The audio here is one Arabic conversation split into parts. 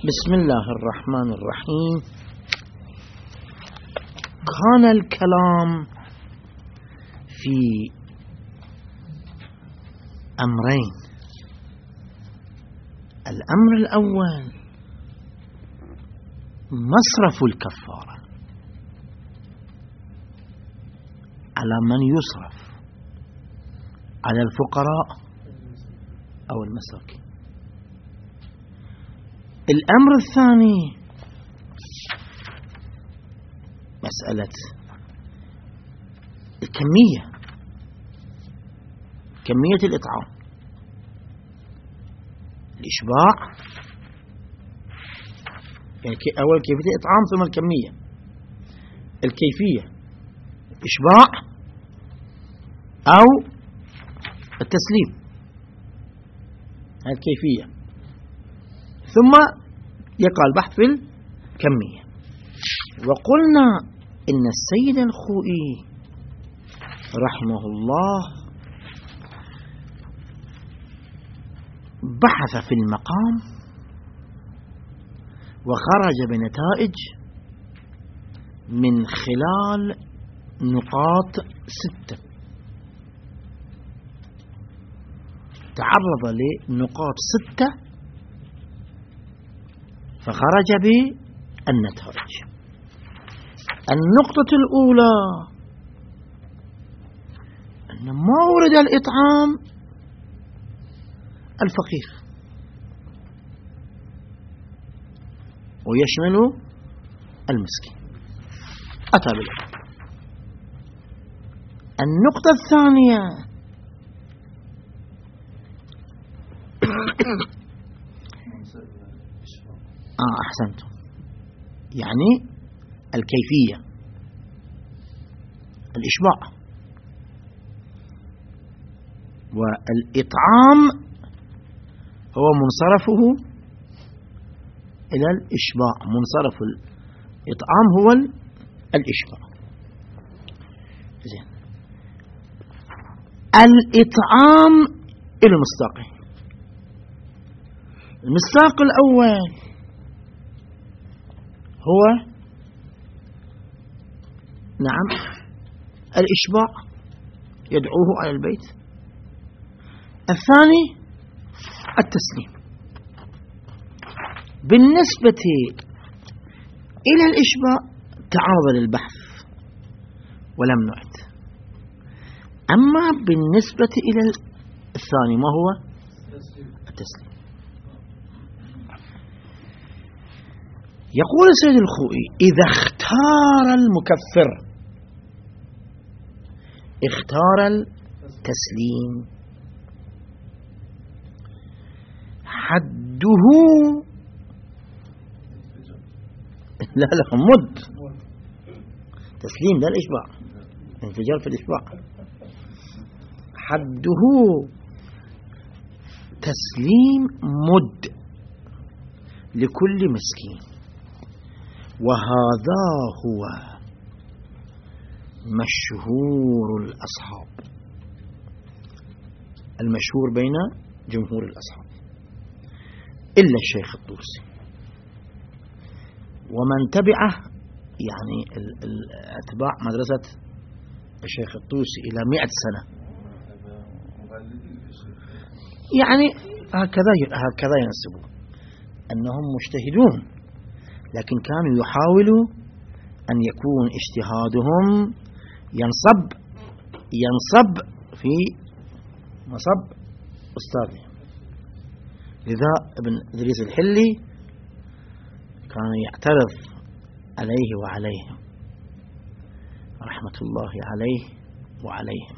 بسم الله الرحمن الرحيم. كان الكلام في أمرين. الأمر الأول مصرف الكفارة، على من يصرف، على الفقراء أو المساكين. الأمر الثاني مسألة الكمية، كمية الإطعام، الإشباع، يعني أول كيفية الإطعام ثم الكمية. الكيفية إشباع أو التسليم، هذه الكيفية، ثم يقع البحث في الكمية. وقلنا إن السيد الخوئي رحمه الله بحث في المقام وخرج بنتائج من خلال نقاط 6. تعرض لنقاط 6 فخرج بالنتائج. النقطة الأولى أن مورد الإطعام الفقير ويشمل المسكين، أتى بالإطعام. النقطة الثانية أحسنتم، يعني الكيفية، الإشباع، والإطعام هو منصرفه إلى الإشباع. منصرف الإطعام هو الإشباع. زين، الإطعام إلى مصداقين. المصداق الأول هو نعم الإشباع، يدعوه على البيت. الثاني التسليم. بالنسبة إلى الإشباع تعرض للبحث ولم نعد. أما بالنسبة إلى الثاني ما هو التسليم. يقول السيد الخوئي: إذا اختار المكفر، اختار التسليم، حده لا مد تسليم، لا الإشباع، انفجار في الإشباع. حده تسليم مد لكل مسكين، وهذا هو مشهور الأصحاب، المشهور بين جمهور الأصحاب إلا الشيخ الطوسي ومن تبعه، يعني أتباع مدرسة الشيخ الطوسي إلى 100 سنة، يعني هكذا ينسبون أنهم مجتهدون، لكن كانوا يحاولوا أن يكون اجتهادهم ينصب في مصب أستاذهم. لذا ابن إدريس الحلي كان يعترض عليه وعليهم رحمة الله عليه وعليهم.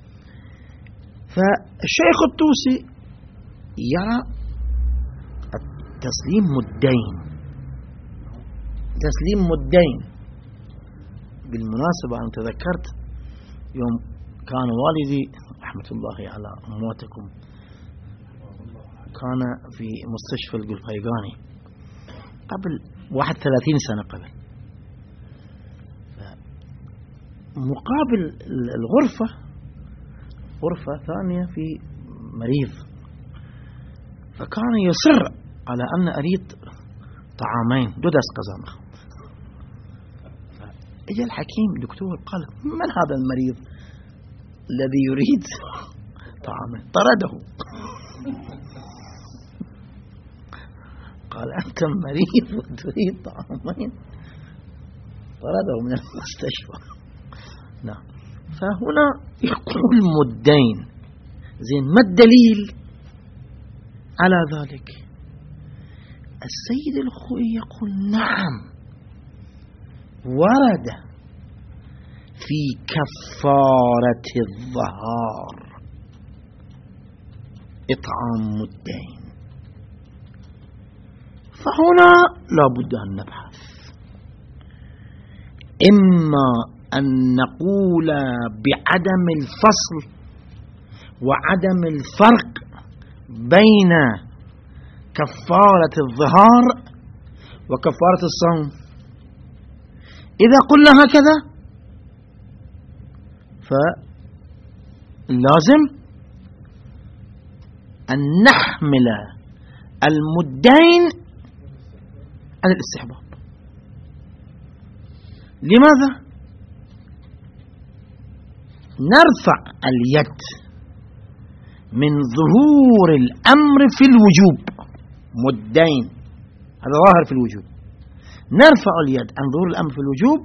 فالشيخ الطوسي يرى التسليم مدين، تسليم مدين. بالمناسبة أنا تذكرت يوم كان والدي رحمة الله على أمواتكم كان في مستشفى القلفيقاني قبل 31 سنة قبل، مقابل الغرفة غرفة ثانية في مريض، فكان يصر على أن أريد طعامين دو دست قزامخ. اجى الحكيم دكتور قال من هذا المريض الذي يريد طعامين؟ طرده. قال أنت مريض وتريد طعامين؟ طرده من المستشفى. نعم. فهنا يقول مدين. زين، ما الدليل على ذلك؟ السيد الخوئي يقول نعم، ورد في كفارة الظهار إطعام مدين. فهنا لا بد أن نبحث، إما أن نقول بعدم الفصل وعدم الفرق بين كفارة الظهار وكفارة الصوم. إذا قلنا هكذا فلازم أن نحمل المدين على الاستحباب. لماذا؟ نرفع اليد من ظهور الأمر في الوجوب، مدين هذا ظاهر في الوجوب، نرفع اليد عن ظهور الأمر في الوجوب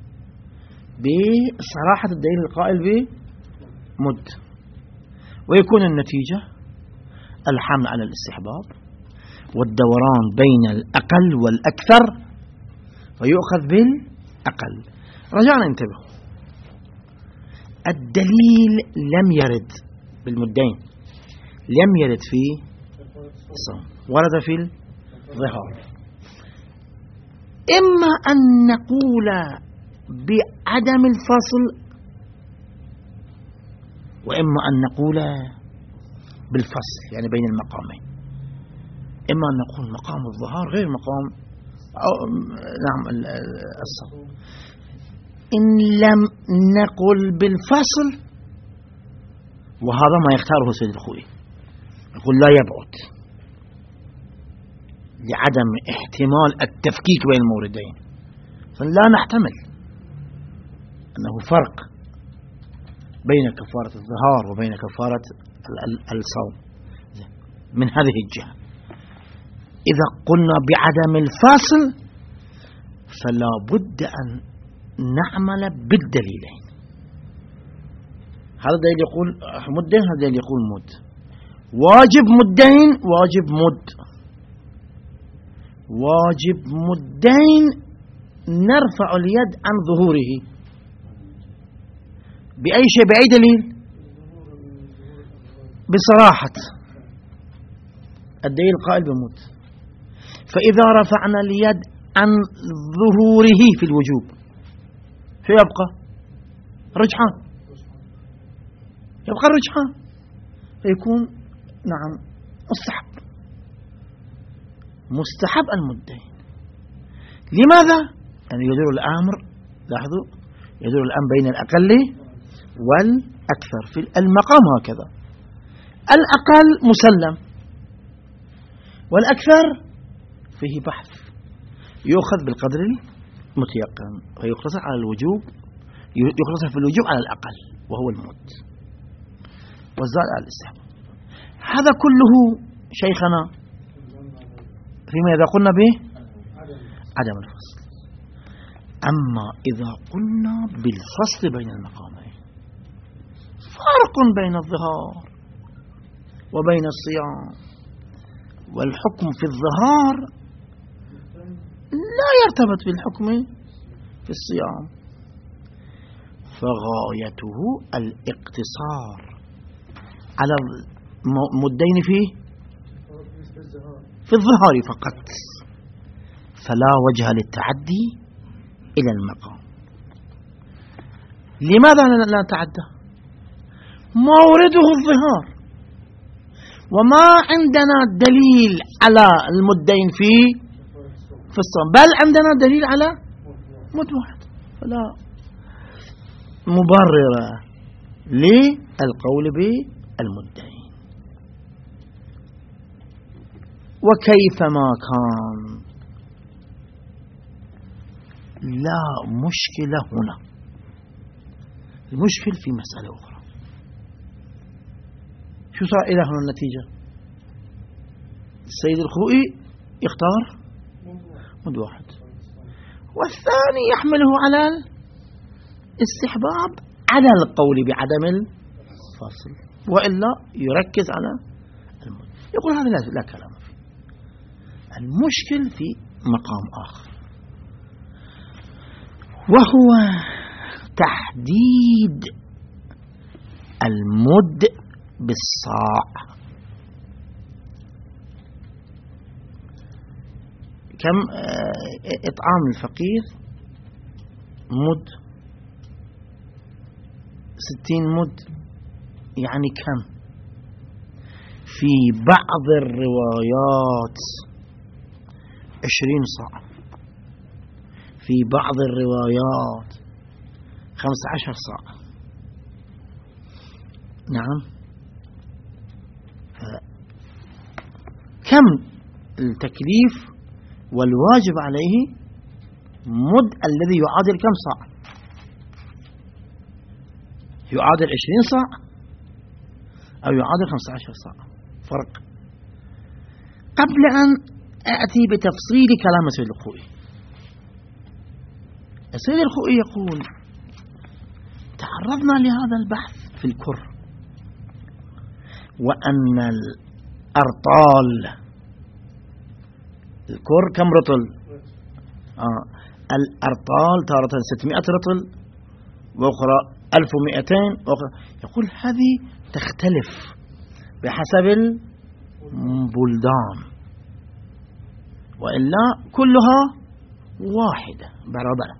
بصراحة الدليل القائل بمد، ويكون النتيجة الحمل على الاستحباب والدوران بين الأقل والأكثر، ويؤخذ بالأقل. رجعنا انتبهوا، الدليل لم يرد بالمدين، لم يرد في الصوم، ورد في الظهار. إما أن نقول بعدم الفصل، وإما أن نقول بالفصل، يعني بين المقامين. إما أن نقول مقام الظهار غير مقام الصوم. إن لم نقل بالفصل، وهذا ما يختاره سيد الخوئي، يقول لا يبعد لعدم احتمال التفكيك بين الموردين، فلا نحتمل أنه فرق بين كفارة الظهار وبين كفارة الصوم من هذه الجهة. إذا قلنا بعدم الفاصل فلا بد أن نعمل بالدليلين. هذا دليل يقول مدين، هذا دليل يقول مد. واجب مدين، واجب مد. واجب مدين نرفع اليد عن ظهوره بأي شيء، بأي دليل؟ بصراحة الدليل القائل بمد. فإذا رفعنا اليد عن ظهوره في الوجوب شو يبقى؟ رجحان، يبقى الرجحان، فيكون نعم مستحب، مستحب المدين. لماذا؟ يعني يدور الأمر، لاحظوا، يدور الأمر بين الأقل والأكثر في المقام هكذا. الأقل مسلم والأكثر فيه بحث، يؤخذ بالقدر المتيقن ويقتصر على الوجوب، يقتصر في الوجوب على الأقل وهو المد، والزائد على الاستحباب. هذا كله شيخنا فيما إذا قلنا به عدم الفصل. أما إذا قلنا بالفصل بين المقامين، فرق بين الظهار وبين الصيام، والحكم في الظهار لا يرتبط بالحكم في الصيام، فغايته الاقتصار على مدين في الظهار فقط، فلا وجه للتعدي إلى المقام. لماذا لا نتعدى؟ مورده الظهار، وما عندنا دليل على المدين في الصوم، بل عندنا دليل على مد واحد، فلا مبرر للقول بالمدين. وكيفما كان لا مشكلة هنا، المشكل في مسألة أخرى. شو صار إلى هنا النتيجة؟ السيد الخوئي يختار مد واحد، والثاني يحمله على الاستحباب على القول بعدم الفصل، وإلا يركز على المد. يقول هذا لا كلام فيه. المشكل في مقام آخر، وهو تحديد المد بالصاع. كم إطعام الفقير؟ مد. 60 مد يعني كم؟ في بعض الروايات 20 صاع، في بعض الروايات 15 صاع. نعم. كم التكليف والواجب عليه؟ مد الذي يعادل كم صاع؟ يعادل 20 صاع أو يعادل 15 صاع، فرق. قبل أن أأتي بتفصيل كلام السيد الخوئي، السيد الخوئي يقول تعرضنا لهذا البحث في الكر، وأن الأرطال، الكر كم رطل؟ الأرطال تارة 600 رطل وأخرى 1200 وأخرى. يقول هذه تختلف بحسب البلدان، وإلا كلها واحدة برابر.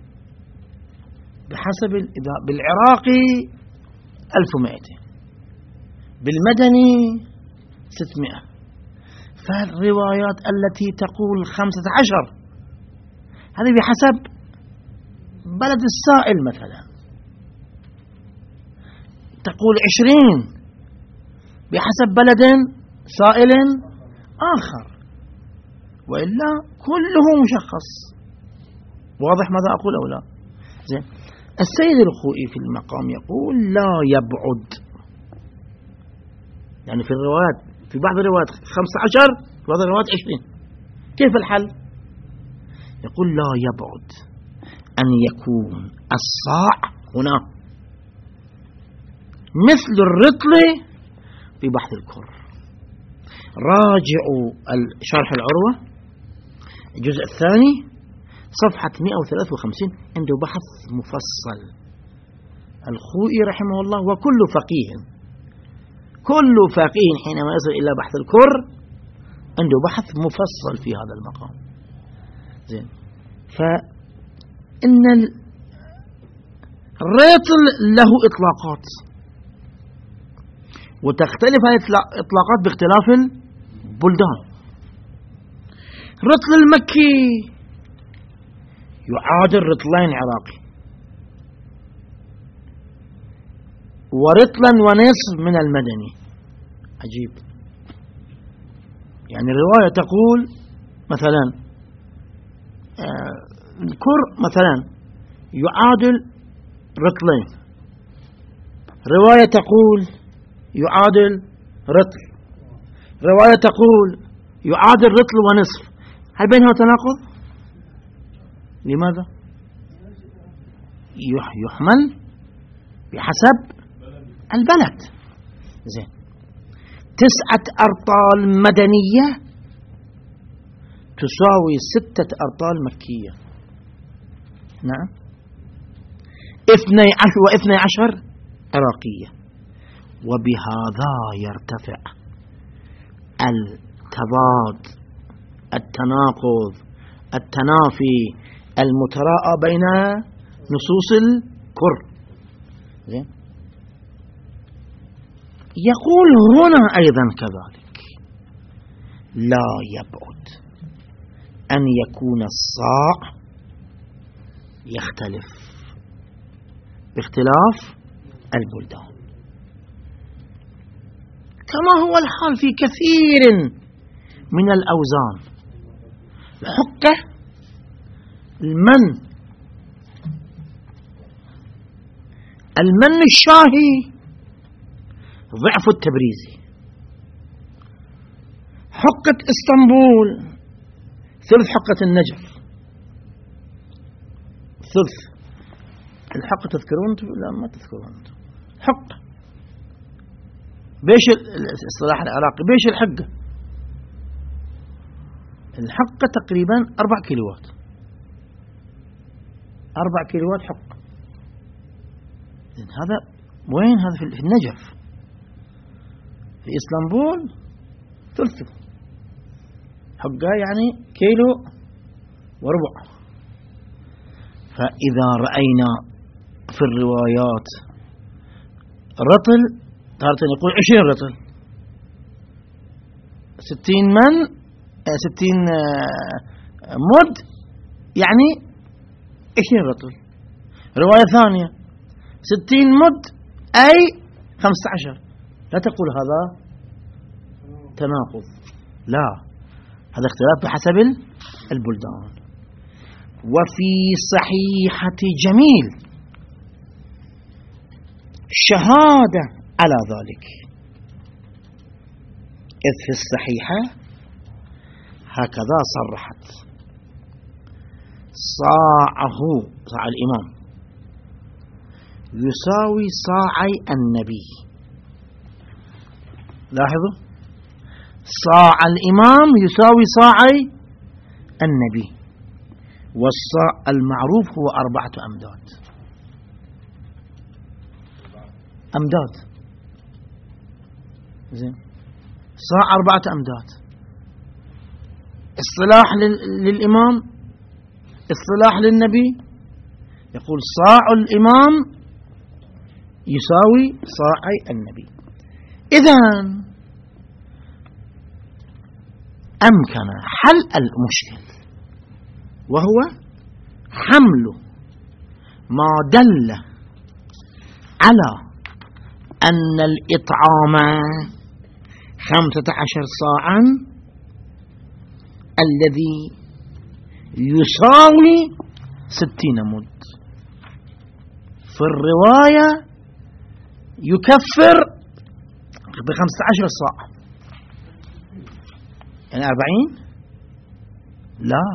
بحسب بالعراقي 1200، بالمدني 600. فالروايات التي تقول 15 هذه بحسب بلد السائل، مثلا تقول 20 بحسب بلد سائل آخر، وإلا كله مشخص. واضح ماذا أقول أو لا؟ زين. السيد الخوئي في المقام يقول لا يبعد، يعني في الروايات، في بعض الروايات 15، في بعض الروايات 20. كيف الحل؟ يقول لا يبعد أن يكون الصاع هنا مثل الرطل في بحث الكر. راجعوا شرح العروة الجزء الثاني صفحة 153، عنده بحث مفصل. الخوئي رحمه الله وكل فقيه، كل فقيه حينما يصل إلى بحث الكر عنده بحث مفصل في هذا المقام. زين. فإن الرطل له إطلاقات، وتختلف هذه الإطلاقات باختلاف البلدان. رطل المكي يعادل رطلين عراقي، ورطلا ونصف من المدني. عجيب. يعني الرواية تقول مثلا الكر مثلا يعادل رطلين، رواية تقول يعادل رطل، رواية تقول يعادل رطل ونصف. هل بينها تناقض؟ لماذا؟ يحمل بحسب البلد. زين. 9 أرطال مدنية تساوي 6 أرطال مكية. نعم. 12 عراقية. وبهذا يرتفع التضاد، التناقض، التنافي المتراءى بين نصوص الكر. زين. يقول هنا أيضا كذلك لا يبعد أن يكون الصاع يختلف باختلاف البلدان، كما هو الحال في كثير من الأوزان. الحقة، المن المن الشاهي ضعف التبريزي. حقة اسطنبول ثلث حقة النجف، ثلث الحقة. تذكرون؟ لا ما تذكرون. حقة بيش الاصطلاح العراقي، بيش الحقة؟ الحقة تقريبا 4 كيلوات، 4 كيلوات حقة. هذا وين؟ هذا في النجف. في اسطنبول ثلثه حقة، يعني كيلو وربع. فإذا رأينا في الروايات رطل، تارة يقول 20 رطل، 60 من 60 مد، يعني 20 رطل. رواية ثانية 60 مد أي 15. لا تقول هذا تناقض، لا، هذا اختلاف بحسب البلدان. وفي صحيحة جميل شهادة على ذلك، إذ في الصحيحة هكذا صرحت: صاعه، صاع الإمام، يساوي صاعي النبي. لاحظوا، صاع الإمام يساوي صاعي النبي، والصاع المعروف هو 4 أمداد. أمداد، زين، صاع 4 أمداد. اصطلاح للإمام، اصطلاح للنبي، يقول صاع الإمام يساوي صاعي النبي. إذن أمكن حل المشكل، وهو حمل ما دل على أن الإطعام 15 صاعا الذي يساوي 60 مد. في الرواية يكفر ب15 صاع، يعني 40. لا،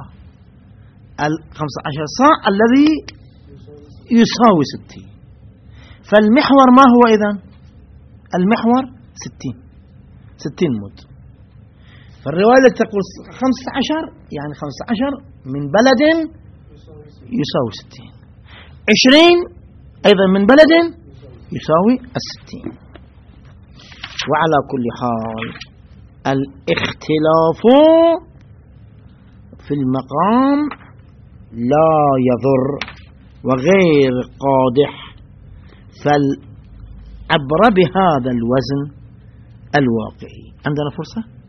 15 صاع الذي يساوي 60. فالمحور ما هو إذن؟ المحور 60 مد. فالرواية التي تقول 15 يعني 15 من بلد يساوي 60، 20 أيضا من بلد يساوي 60. وعلى كل حال الاختلاف في المقام لا يضر وغير قادح، فالعبر بهذا الوزن الواقعي. عندنا فرصة؟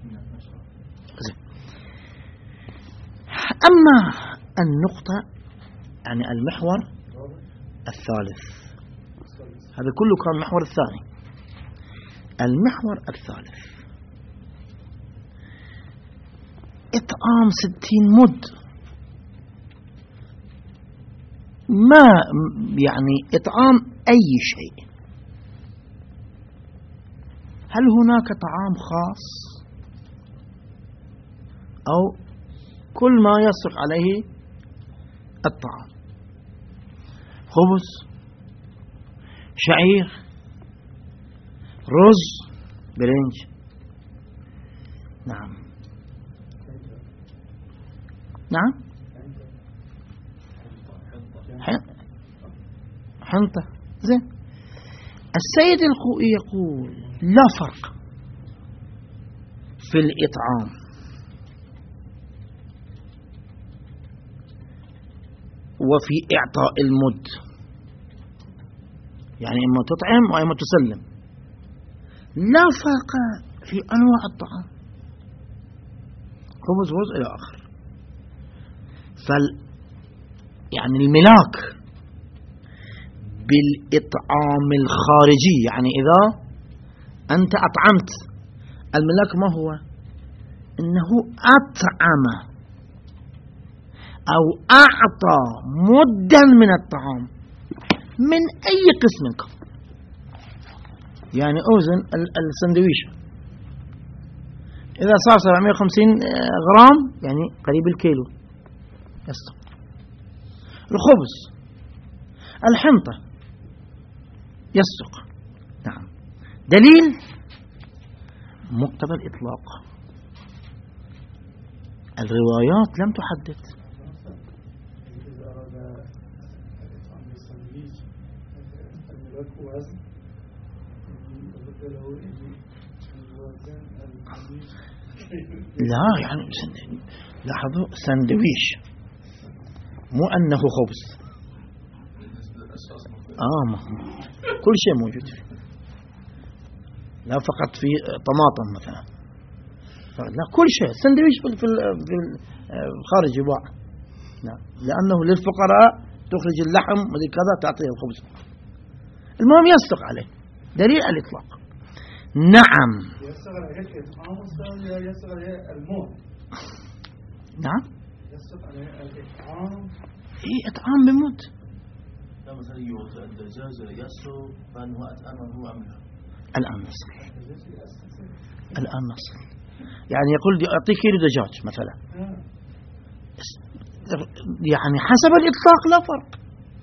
أما النقطة، يعني المحور الثالث، هذا كله كان المحور الثاني. المحور الثالث إطعام 60 مد، ما يعني إطعام أي شيء. هل هناك طعام خاص أو كل ما يصدق عليه الطعام؟ خبز، شعير، رز، برنج. نعم نعم، حنطة. زين، السيد الخوئي يقول لا فرق في الإطعام وفي إعطاء المد، يعني إما تطعم وإما تسلم، لا فرق في أنواع الطعام، خبز، رز إلى آخر. يعني الملاك بالإطعام الخارجي، يعني إذا أنت أطعمت، الملاك ما هو؟ إنه أطعم أو أعطى مدا من الطعام، من أي قسم كان. يعني أوزن السندويشة إذا صار 750 غرام يعني قريب الكيلو يصدق. الخبز، الحنطة يصدق. نعم. دليل مقتضى الإطلاق، الروايات لم تحدد. لا يعني لاحظوا سندويش مو أنه خبز، كل شيء موجود فيه، لا فقط في طماطم مثلا، لا كل شيء سندويش في الخارج يباع. نعم. لأنه للفقراء تخرج اللحم وكذا تعطيه الخبز. المهم يصدق عليه دليل الإطلاق. نعم. يصدق عليه الموت. نعم. يصدق عليه الإطعام. إيه إطعام بموت. مثلا يوضع الدجاجة يسرو فأنه أطعمه أم لا؟ الآن نصل. يعني يقول أعطيك كيلو دجاج مثلا، يعني حسب الإطلاق لا فرق،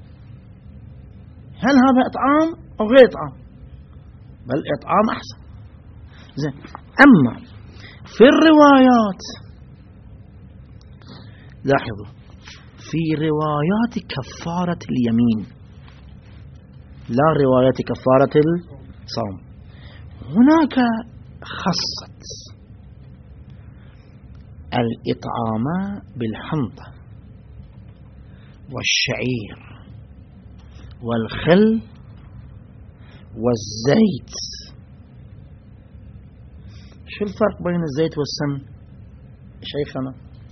هل هذا إطعام أو غير إطعام، بل إطعام أحسن. زين. أما في الروايات لاحظوا في روايات كفارة اليمين لا روايات كفارة الصوم، هناك خصت الإطعام بالحنطة والشعير والخل والزيت. شو الفرق بين الزيت والسمن شيخنا؟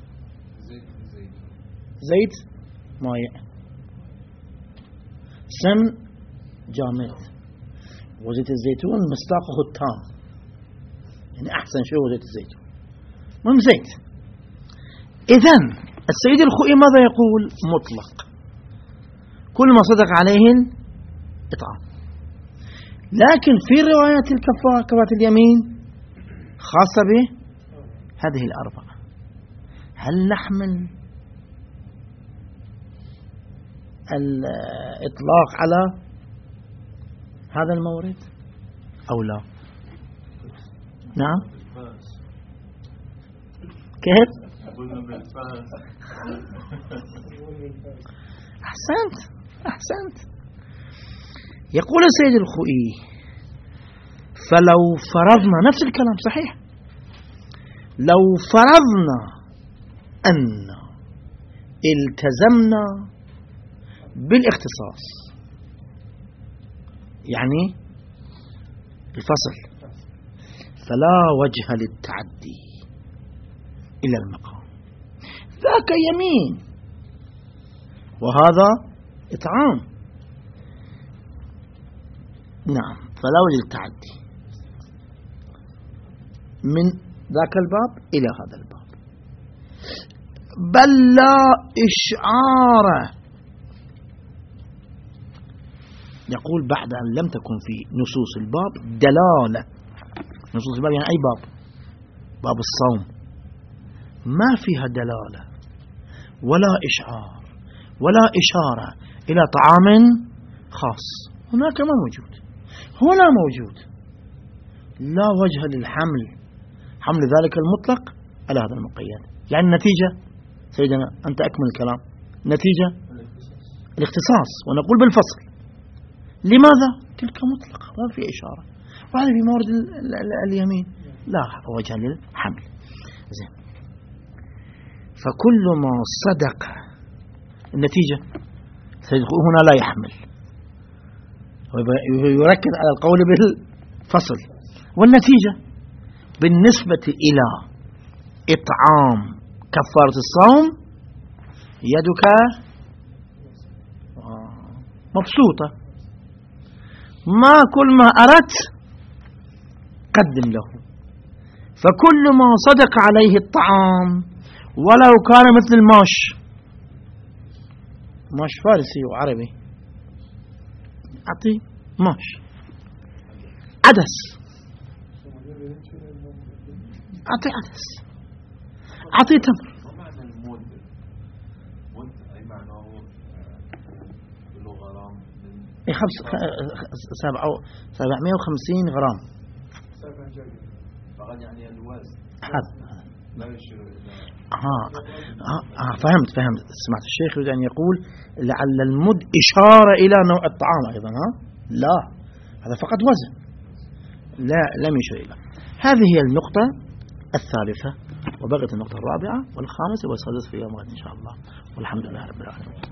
زيت ماء، سمن جامد، وزيت الزيتون مصداقه التام، يعني أحسن شيء هو زيت الزيتون، مهم زيت. إذن السيد الخوئي ماذا يقول؟ مطلق، كل ما صدق عليه الإطعام. لكن في رواية الكفارة كفارة اليمين خاصة به هذه الأربعة. هل نحمل الإطلاق على هذا المورد أو لا؟ نعم. كيف؟ أحسنت. يقول السيد الخوئي فلو فرضنا نفس الكلام صحيح، لو فرضنا أن التزمنا بالاختصاص يعني الفصل، فلا وجه للتعدي إلى المقام، ذاك يمين وهذا إطعام. نعم. فلا وجه للتعدي من ذاك الباب إلى هذا الباب، بل لا إشعار. يقول بعد أن لم تكن في نصوص الباب دلالة. نصوص الباب يعني أي باب؟ باب الصوم ما فيها دلالة ولا إشعار ولا إشارة إلى طعام خاص، هناك ما موجود، هنا موجود. لا وجه للحمل، حمل ذلك المطلق على هذا المقيد. يعني النتيجة سيدنا أنت أكمل الكلام، نتيجة الاختصاص، ونقول بالفصل. لماذا؟ تلك مطلقة ما في إشارة، وهذا في مورد اليمين لا وجه للحمل. زين. فكل ما صدق النتيجة هنا لا يحمل، ويركز على القول بالفصل. والنتيجة بالنسبة إلى إطعام كفارة الصوم يدك مبسوطة، ما كل ما أردت قدم له. فكل ما صدق عليه الطعام ولو كان مثل الماش فارسي وعربي، أعطي ماش، عدس، أعطي عدس، أعطي تمر. ما معنى المد؟ مد أي معناه كيلوغرام من 750 غرام فقط، يعني الوزن هذا. لا يشير إلى فهمت. سمعت الشيخ يريد أن يقول لعل المد إشارة إلى نوع الطعام أيضا. لا، هذا فقط وزن، لا لم يشير إلى. هذه هي النقطة الثالثة، وبقيت النقطة الرابعة والخامسة والسادسة في يوم غد إن شاء الله، والحمد لله رب العالمين.